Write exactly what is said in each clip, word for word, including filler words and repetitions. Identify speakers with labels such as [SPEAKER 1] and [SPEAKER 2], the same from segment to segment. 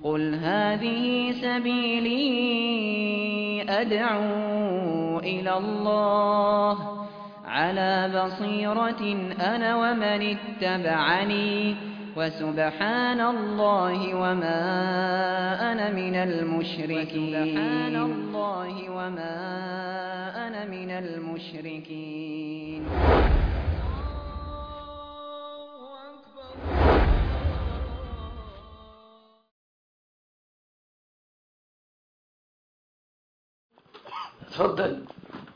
[SPEAKER 1] قل هذه سبيلي أدعو إلى الله على بصيرة أنا ومن اتبعني وسبحان الله وما أنا من المشركين وسبحان الله وما أنا من المشركين.
[SPEAKER 2] تفضل.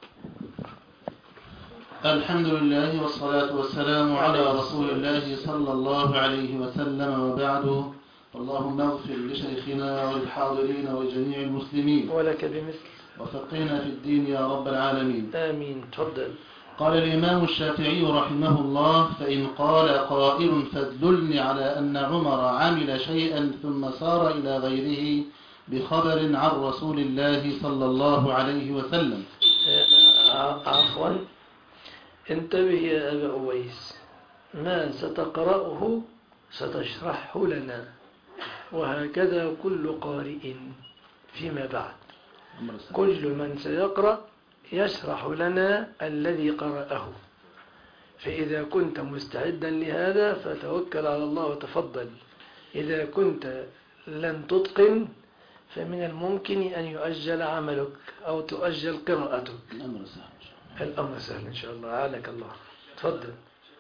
[SPEAKER 3] الحمد لله والصلاة والسلام على رسول الله صلى الله عليه وسلم، وبعد. اللهم اغفر لشيخنا والحاضرين وجميع المسلمين
[SPEAKER 2] ولك بمثل،
[SPEAKER 3] وفقهنا في الدين يا رب العالمين.
[SPEAKER 2] آمين. تفضل.
[SPEAKER 3] قال الإمام الشافعي رحمه الله: فإن قال قائل فادللني على أن عمر عمل شيئا ثم سار إلى غيره بخبر عن رسول الله صلى الله عليه وسلم.
[SPEAKER 2] عفوا، انتبه يا أبا أويس، ما ستقرأه ستشرحه لنا، وهكذا كل قارئ فيما بعد. كل من سيقرأ يشرح لنا الذي قرأه، فإذا كنت مستعدا لهذا فتوكل على الله وتفضل. إذا كنت لن تتقن فمن الممكن أن يؤجل عملك أو تؤجل قراءتك.
[SPEAKER 3] الأمر سهل.
[SPEAKER 2] الأمر سهل إن شاء الله. عالك الله. تفضل.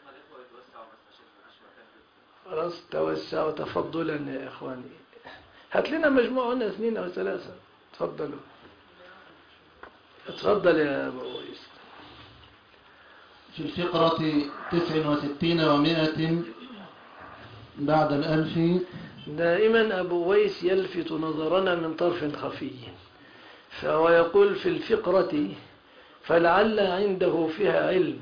[SPEAKER 2] خلاص، توسعوا تفضلا يا إخواني. هات لنا مجموعة هنا اثنين أو ثلاثة. تفضلوا. تفضل يا أبو أويس.
[SPEAKER 3] في الفقرة تسع وستين ومائة بعد الألف.
[SPEAKER 2] دائما أبو أويس يلفت نظرنا من طرف خفي، فهو يقول في الفقرة فلعل عنده فيها علم.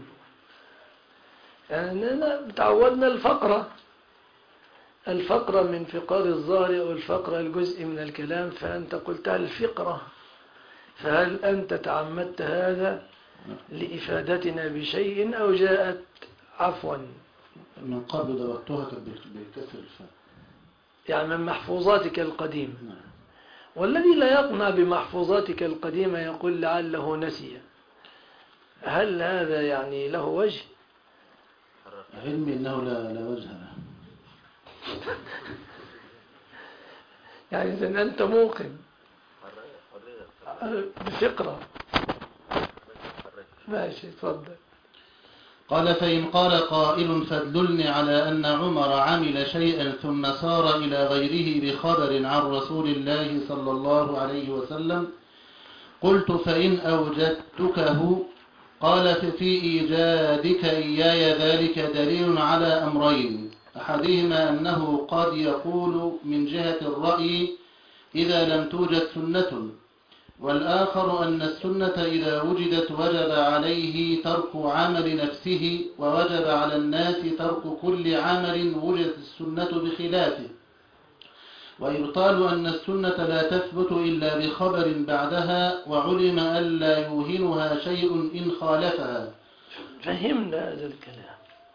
[SPEAKER 2] أننا تعودنا الفقرة الفقرة من فقار الظاهر أو الفقرة الجزء من الكلام، فأنت قلتها الفقرة، فهل أنت تعمدت هذا لإفادتنا بشيء أو جاءت عفوا
[SPEAKER 3] من قبل ضبطتها بكسر الفاء،
[SPEAKER 2] يعني من محفوظاتك القديمة؟ والذي لا يقنع بمحفوظاتك القديمة يقول لعله نسي. هل هذا يعني له وجه؟
[SPEAKER 3] علمي أنه لا, لا وجه له.
[SPEAKER 2] يعني إذن أنت موقن بفقرة. ماشي، تفضل.
[SPEAKER 3] قال: فإن قال قائل فادللني على أن عمر عمل شيئا ثم سار إلى غيره بخبر عن رسول الله صلى الله عليه وسلم، قلت: فإن أوجدتكه. قال: في إيجادك إياي ذلك دليل على أمرين: أحدهما أنه قد يقول من جهة الرأي إذا لم توجد سنة، والآخر أن السنة إذا وجدت وجب عليه ترك عمل نفسه، ووجب على الناس ترك كل عمل وجدت السنة بخلافه، ويقال أن السنة لا تثبت إلا بخبر بعدها، وعلم أن لا يوهنها شيء إن خالفها.
[SPEAKER 2] فهمنا هذا الكلام.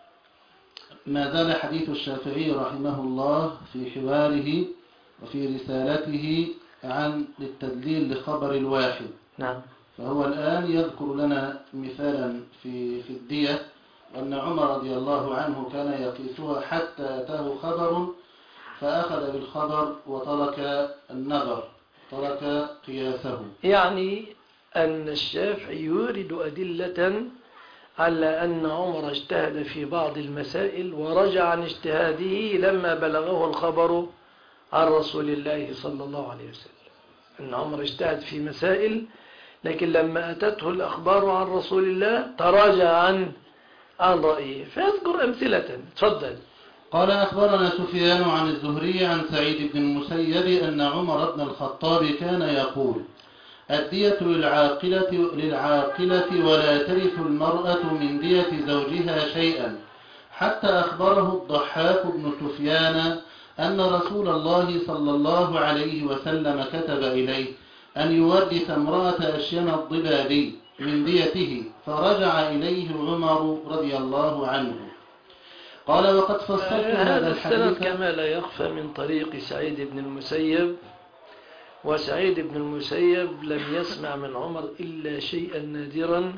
[SPEAKER 3] ما زال حديث الشافعي رحمه الله في حواره وفي رسالته عن للتدليل لخبر الواحد.
[SPEAKER 2] نعم.
[SPEAKER 3] فهو الآن يذكر لنا مثالا في في الدية، أن عمر رضي الله عنه كان يقيسها حتى أتاه خبر فأخذ بالخبر وترك النظر، ترك قياسه.
[SPEAKER 2] يعني أن الشافعي يورد أدلة على أن عمر اجتهد في بعض المسائل ورجع عن اجتهاده لما بلغه الخبر عن رسول الله صلى الله عليه وسلم. أن عمر اجتهد في مسائل، لكن لما أتته الأخبار عن رسول الله تراجع عن عن رأيه. فيذكر أمثلة. تفضل.
[SPEAKER 3] قال: أخبرنا سفيان عن الزهري عن سعيد بن المسيب أن عمر بن الخطاب كان يقول: الدية للعاقلة, للعاقلة ولا ترث المرأة من دية زوجها شيئا، حتى أخبره الضحاك بن سفيان أن رسول الله صلى الله عليه وسلم كتب إليه أن يورث امرأة أشيم الضبابي من ديته، فرجع إليه عمر رضي الله عنه. قال وقد فصلت هذا
[SPEAKER 2] هذا السند
[SPEAKER 3] الحديث
[SPEAKER 2] كما لا يخفى من طريق سعيد بن المسيب، وسعيد بن المسيب لم يسمع من عمر إلا شيئا نادرا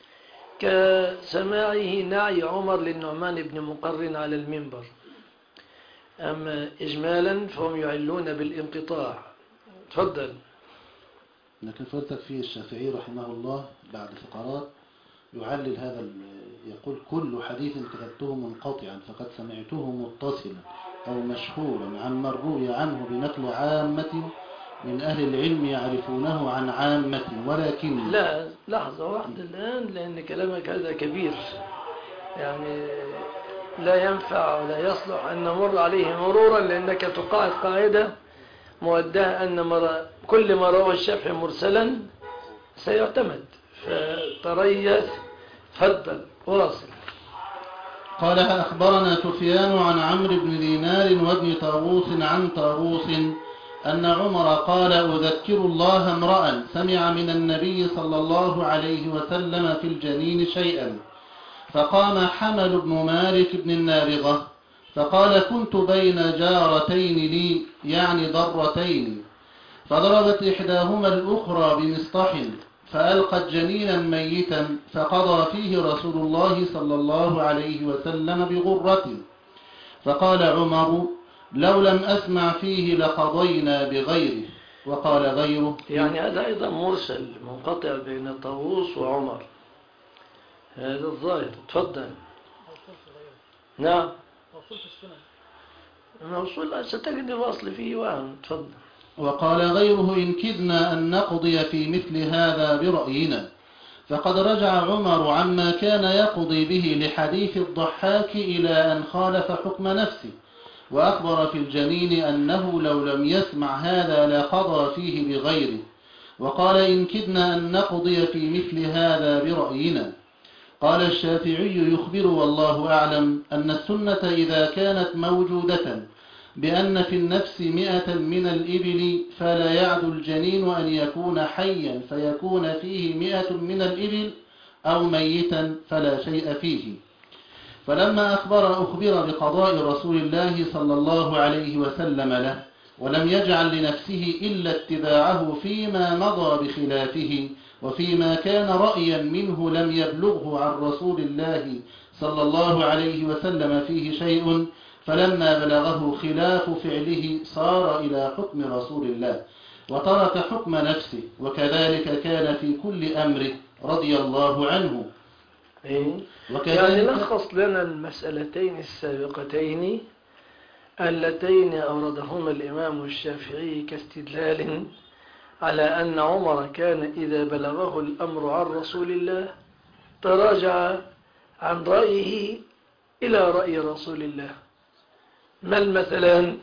[SPEAKER 2] كسماعه نعي عمر للنعمان بن مقرن على المنبر. أما إجمالا فهم يعلون بالانقطاع. تفضل.
[SPEAKER 3] لكن فضلتك في الشافعي رحمه الله بعد فقرات يعلل هذا، يقول كل حديث كتبته منقطعا فقد سمعته متصلا أو مشهورا عن من روي عنه بنقل عامة من أهل العلم يعرفونه عن عامة، ولكن
[SPEAKER 2] لا لحظة واحدة الآن، لأن كلامك هذا كبير، يعني لا ينفع ولا يصلح أن نمر عليه مرورا، لأنك تقاعد قاعدة مؤدها أن مر... كل ما روى الشافعي مرسلا سيعتمد، فتريث. تفضل واصل.
[SPEAKER 3] قال أخبرنا سفيان عن عمرو بن دينار وابن طاووس عن طاووس أن عمر قال أذكر الله امرأ سمع من النبي صلى الله عليه وسلم في الجنين شيئا، فقام حمل بن مالك بن النابغة فقال كنت بين جارتين لي يعني ضرتين، فضربت إحداهما الأخرى بمسطح فألقت جنينا ميتا فقضى فيه رسول الله صلى الله عليه وسلم بغرة، فقال عمر لو لم أسمع فيه لقضينا بغيره، وقال غيره
[SPEAKER 2] يعني هذا أيضا مرسل منقطع بين طاووس وعمر، هذا الظاهر. تفضل. نعم موصول ستجد الوصل فيه وهم. تفضل.
[SPEAKER 3] وقال غيره إن كدنا أن نقضي في مثل هذا برأينا، فقد رجع عمر عما كان يقضي به لحديث الضحاك إلى أن خالف حكم نفسه، وأخبر في الجنين أنه لو لم يسمع هذا لقضى فيه بغيره، وقال إن كدنا أن نقضي في مثل هذا برأينا. قال الشافعي يخبر والله أعلم أن السنة إذا كانت موجودة بأن في النفس مئة من الإبل فلا يعد الجنين أن يكون حيا فيكون فيه مئة من الإبل أو ميتا فلا شيء فيه. فلما أخبر أخبر بقضاء رسول الله صلى الله عليه وسلم له، ولم يجعل لنفسه إلا اتباعه فيما مضى بخلافه، وفيما كان رأيا منه لم يبلغه عن رسول الله صلى الله عليه وسلم فيه شيء، فلما بلغه خلاف فعله صار إلى حكم رسول الله وترك حكم نفسه، وكذلك كان في كل أمره رضي الله عنه.
[SPEAKER 2] يعني لخص لنا المسألتين السابقتين اللتين أوردهما الإمام الشافعي كاستدلال على أن عمر كان إذا بلغه الأمر عن رسول الله تراجع عن رأيه إلى رأي رسول الله. ما المثلان؟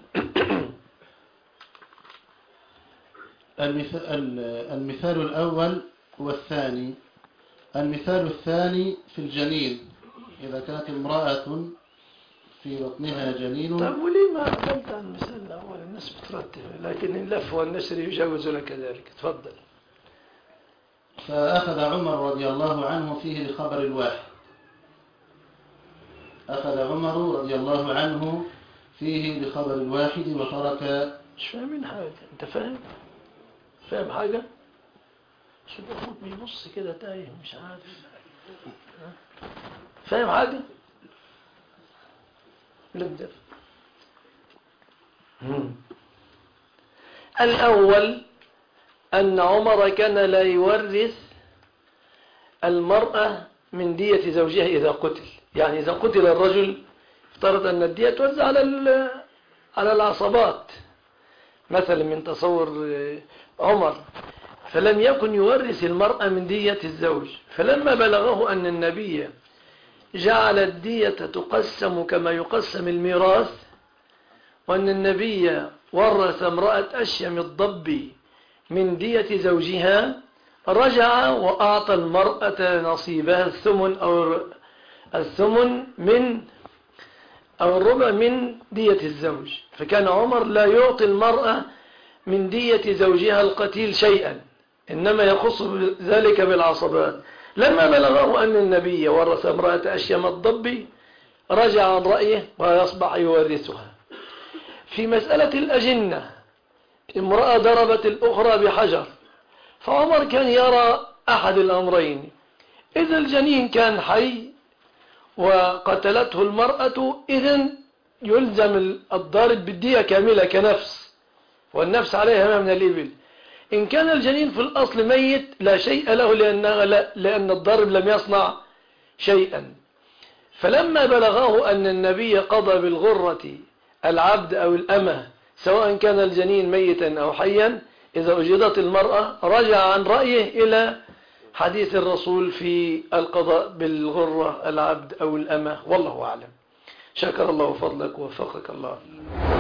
[SPEAKER 3] المثال الأول والثاني. المثال الثاني في الجنين، إذا كانت امرأة في بطنها جنين.
[SPEAKER 2] طيب وليه ما قبلت عن المثال الأول؟ الناس بترتب، لكن اللف والنشر يجوز لك ذلك. تفضل.
[SPEAKER 3] فأخذ عمر رضي الله عنه فيه لخبر الواحد، أخذ عمر رضي الله عنه فيه بخبر الواحد وترك.
[SPEAKER 2] مش فاهمين حاجة. أنت فاهم؟ فاهم حاجة؟ شو بخوت بيبص كده تايه مش عارف. فاهم حاجة؟ نبدأ. الأول أن عمر كان لا يورث المرأة من دية زوجها إذا قتل. يعني إذا قتل الرجل افترض أن الدية توزع على على العصبات مثلا من تصور عمر، فلم يكن يورث المرأة من دية الزوج. فلما بلغه أن النبي جعل الدية تقسم كما يقسم الميراث، وأن النبي ورث امرأة أشيم الضبي من دية زوجها، رجع وأعطى المرأة نصيبها الثمن أو الثمن من أو الربع من دية الزوج. فكان عمر لا يعطي المرأة من دية زوجها القتيل شيئا، إنما يخص ذلك بالعصبات. لما بلغه أن النبي ورث امرأة أشيم الضبي رجع عن رأيه ويصبح يورثها. في مسألة الأجنة، امرأة ضربت الأخرى بحجر، فعمر كان يرى أحد الأمرين: إذا الجنين كان حي وقتلته المرأة إذن يلزم الضارب بالدية كاملة كنفس، والنفس عليها من الإبل. إن كان الجنين في الأصل ميت لا شيء له، لأن, لأن الضارب لم يصنع شيئا. فلما بلغه أن النبي قضى بالغرة العبد أو الأمة سواء كان الجنين ميتا أو حيا إذا أجدت المرأة، رجع عن رأيه إلى حديث الرسول في القضاء بالغرة العبد أو الأمة، والله أعلم. شكر الله فضلك ووفقك الله.